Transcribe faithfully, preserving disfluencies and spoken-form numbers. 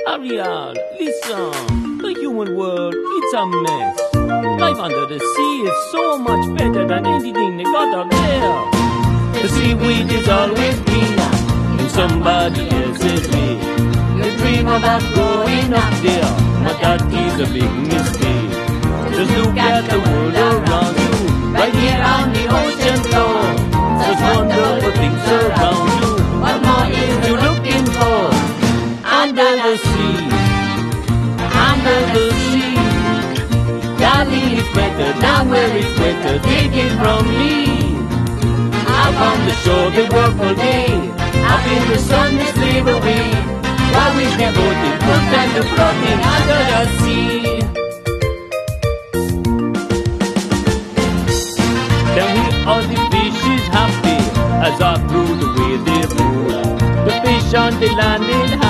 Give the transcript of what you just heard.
Ariel, listen, the human world, it's a mess. Life under the sea is so much better than anything they got out there. The seaweed is always greener in somebody else's way. You dream about going up there, but that is a big mistake. Just look at the world around you, right here on the ocean floor. Such wonderful things around you. What more is you looking for? Under the sea, under the sea. Darling, it's better down where it's better. Take it from me. Out on the shore they work all day, up in the sun they slave away, while we devoted full time to floating under the sea. Then we all the fishes happy as I through the way they move. The fish on the land in